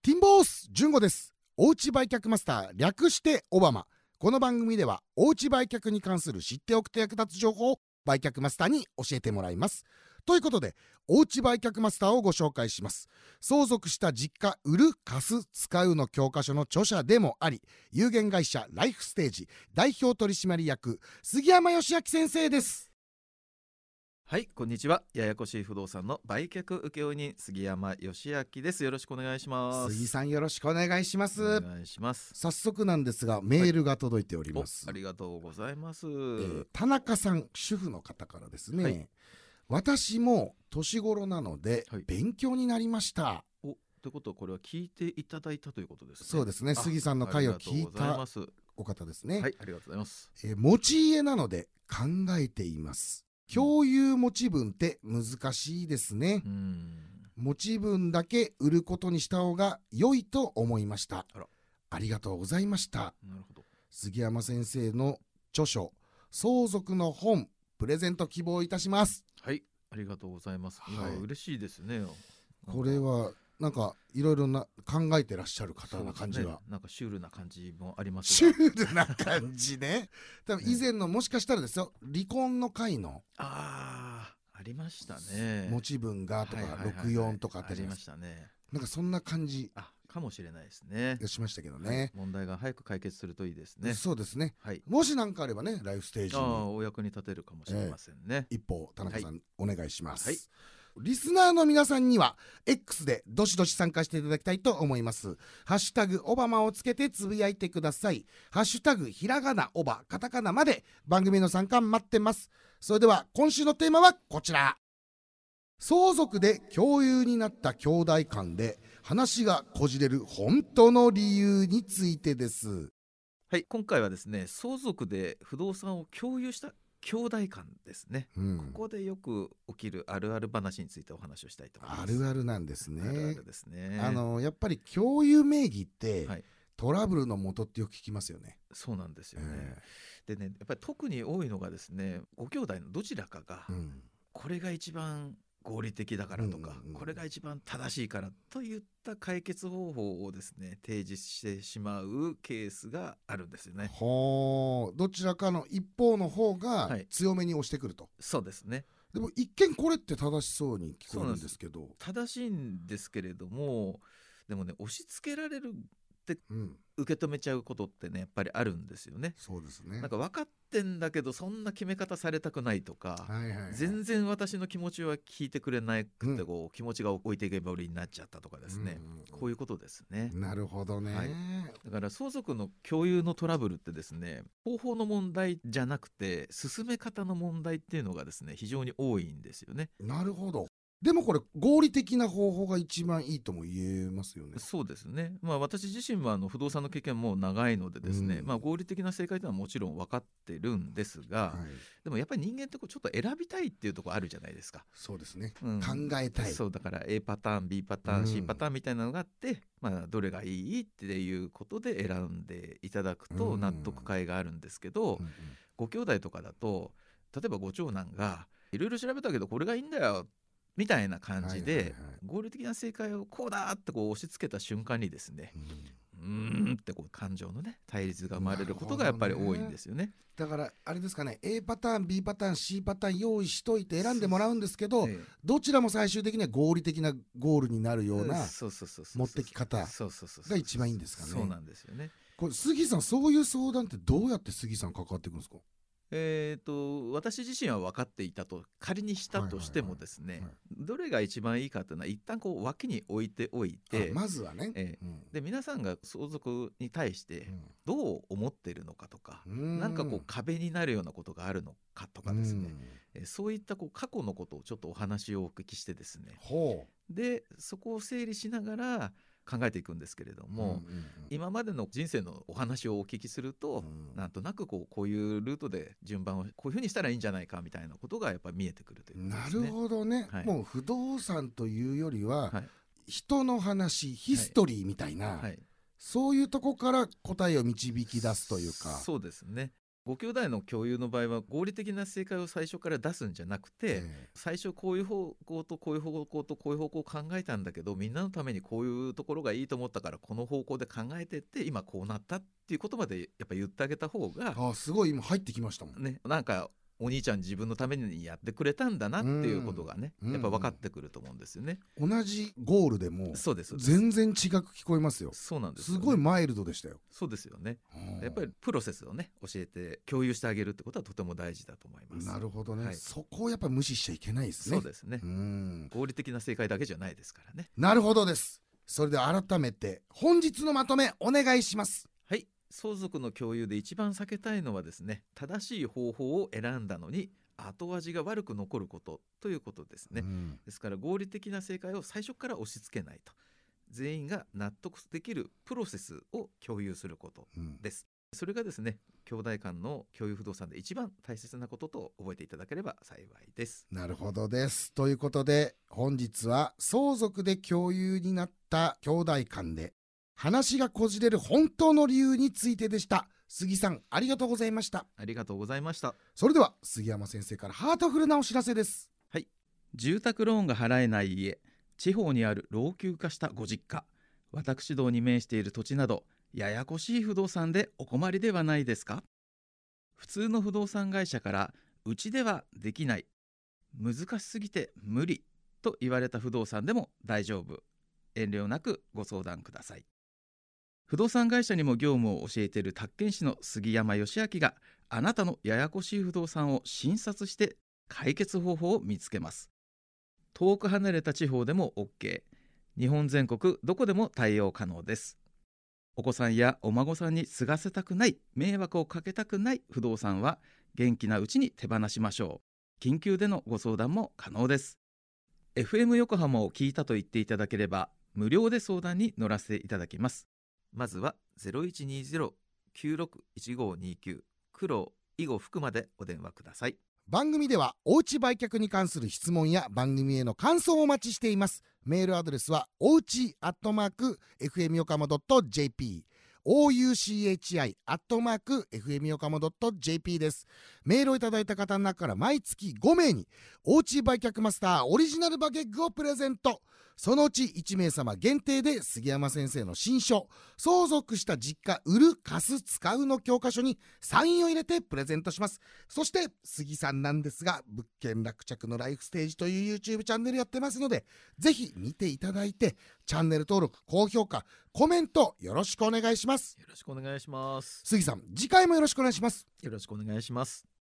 ティンボース純子です。おうち売却マスター、略してオバマ。この番組ではおうち売却に関する知っておくと役立つ情報を売却マスターに教えてもらいます。ということで、おうち売却マスターをご紹介します。相続した実家売る貸す使うの教科書の著者でもあり、有限会社ライフステージ代表取締役杉山義明先生です。 はい、こんにちは。ややこしい不動産の売却請負人杉山義明です。よろしくお願いします。 杉さん、よろしくお願いします。 お願いします。 早速なんですが、メールが届いております。 ありがとうございます。 田中さん、主婦の方からですね、 はい、 私も年頃なので勉強になりました。 ということは、これは聞いていただいたということですね。 そうですね、杉さんの回を聞いたお方ですね。 はい、ありがとうございます。 持ち家なので考えています。共有持ち分って難しいですね。持ち分だけ売ることにした方が良いと思いました。ありがとうございました。 なるほど。 杉山先生の著書相続の本プレゼント希望いたします。 はい、ありがとうございます。はい、嬉しいですね。 これはなんかいろいろな考えてらっしゃる方な感じが、 なんかシュールな感じもありますが。 シュールな感じね。多分以前のもしかしたらですよ、離婚の回のありましたね。 持ち分がとか64とかあったじゃないですか。 ありましたね。 なんかそんな感じかもしれないですね。 しましたけどね。 問題が早く解決するといいですね。 そうですね。 はい、 もし何かあればね、ライフステージにお役に立てるかもしれませんね。 一歩田中さん、お願いします。 はい、 リスナーの皆さんには X でどしどし参加していただきたいと思います。ハッシュタグオバマをつけてつぶやいてください。ハッシュタグひらがなオバカタカナまで番組の参加待ってます。それでは今週のテーマはこちら。相続で共有になった兄弟間で話がこじれる本当の理由についてです。 はい、今回はですね、相続で不動産を共有した兄弟間ですね、ここでよく起きるあるある話についてお話をしたいと思います。 あるあるなんですね。 あるあるですね。 やっぱり共有名義って、トラブルの元ってよく聞きますよね。 そうなんですよね。でね、やっぱり特に多いのがですね、ご兄弟のどちらかが、これが一番合理的だからとか、これが一番正しいからといった解決方法をですね提示してしまうケースがあるんですよね。 どちらかの一方の方が強めに押してくると、 そうですね。 でも一見これって正しそうに聞こえるんですけど、 正しいんですけれども、でもね、押し付けられるって受け止めちゃうことってね、やっぱりあるんですよね。 そうですね。 なんか分かってんだけど、そんな決め方されたくないとか、全然私の気持ちは聞いてくれなくて、気持ちが置いていけば売りになっちゃったとかですね、こういうことですね。 なるほどね。 だから相続の共有のトラブルってですね、方法の問題じゃなくて進め方の問題っていうのがですね、非常に多いんですよね。 なるほど。でもこれ合理的な方法が一番いいとも言えますよね。 そうですね。私自身は不動産の経験も長いのでですね、合理的な正解というのはもちろん分かってるんですが、でもやっぱり人間ってちょっと選びたいっていうところあるじゃないですか。 そうですね、考えたい。 そうだから A パターン B パターン C パターンみたいなのがあって、どれがいいっていうことで選んでいただくと納得感があるんですけど、ご兄弟とかだと、例えばご長男がいろいろ調べたけどこれがいいんだよみたいな感じで、合理的な正解をこうだって押し付けた瞬間にですね、って感情のね対立が生まれることがやっぱり多いんですよね。 だからあれですかね、 A パターン B パターン C パターン用意しといて選んでもらうんですけど、どちらも最終的には合理的なゴールになるような持ってき方が一番いいんですかね。 そうなんですよね。 これ杉さん、そういう相談ってどうやって杉さん関わっていくんですか？ 私自身は分かっていたと仮にしたとしてもですね、どれが一番いいかというのは一旦脇に置いておいて、 まずはね、 で皆さんが相続に対してどう思っているのかとか、なんか壁になるようなことがあるのかとかですね、そういった過去のことをちょっとお話をお聞きしてですね、でそこを整理しながら考えていくんですけれども、今までの人生のお話をお聞きすると、なんとなくこういうルートで順番をこういうふうにしたらいいんじゃないかみたいなことがやっぱり見えてくるということですね。 なるほどね、もう不動産というよりは、人の話、ヒストリーみたいな、そういうとこから答えを導き出すというか。 そうですね。 ご兄弟の共有の場合は合理的な正解を最初から出すんじゃなくて、最初こういう方向とこういう方向とこういう方向を考えたんだけど、みんなのためにこういうところがいいと思ったからこの方向で考えてって今こうなったっていうことまでやっぱ言ってあげた方が、 すごい今入ってきましたもんね。なんかお兄ちゃん自分のためにやってくれたんだなっていうことがね、やっぱ分かってくると思うんですよね。 同じゴールでもそうです全然違く聞こえますよ。 そうなんですよね。 すごいマイルドでしたよ。 そうですよね。やっぱりプロセスをね教えて共有してあげるってことはとても大事だと思います。 なるほどね、そこをやっぱ無視しちゃいけないですね。 そうですね。合理的な正解だけじゃないですからね。 なるほどです。それでは改めて本日のまとめお願いします。 はい、相続の共有で一番避けたいのはですね、正しい方法を選んだのに後味が悪く残ることということですね。ですから合理的な正解を最初から押し付けないと、全員が納得できるプロセスを共有することです。それがですね、兄弟間の共有不動産で一番大切なことと覚えていただければ幸いです。 なるほどです。ということで本日は相続で共有になった兄弟間で話がこじれる本当の理由についてでした。杉さん、ありがとうございました。 ありがとうございました。 それでは杉山先生からハートフルなお知らせです。 はい、住宅ローンが払えない家、地方にある老朽化したご実家、私どに面している土地などややこしい不動産でお困りではないですか？普通の不動産会社からうちではできない、難しすぎて無理と言われた不動産でも大丈夫。遠慮なくご相談ください。不動産会社にも業務を教えている宅建士の杉山義明があなたのややこしい不動産を診察して解決方法を見つけます。遠く離れた地方でも OK、 日本全国どこでも対応可能です。お子さんやお孫さんに継がせたくない、迷惑をかけたくない不動産は元気なうちに手放しましょう。緊急でのご相談も可能です。 FM 横浜を聞いたと言っていただければ無料で相談に乗らせていただきます。まずは 0120-961529 黒以後福までお電話ください。 番組ではおうち売却に関する質問や番組への感想をお待ちしています。メールアドレスはおうち@fm横浜 .jp、 ouchi@fm横浜 .jp です。メールをいただいた方の中から毎月5名におうち売却マスターオリジナルバゲッグをプレゼント。そのうち1名様限定で杉山先生の新書相続した実家売る貸す使うの教科書にサインを入れてプレゼントします。そして杉さんなんですが、物件落着のライフステージという YouTube チャンネルやってますので、ぜひ見ていただいてチャンネル登録、高評価、コメントよろしくお願いします。 よろしくお願いします。 杉さん、次回もよろしくお願いします。 よろしくお願いします。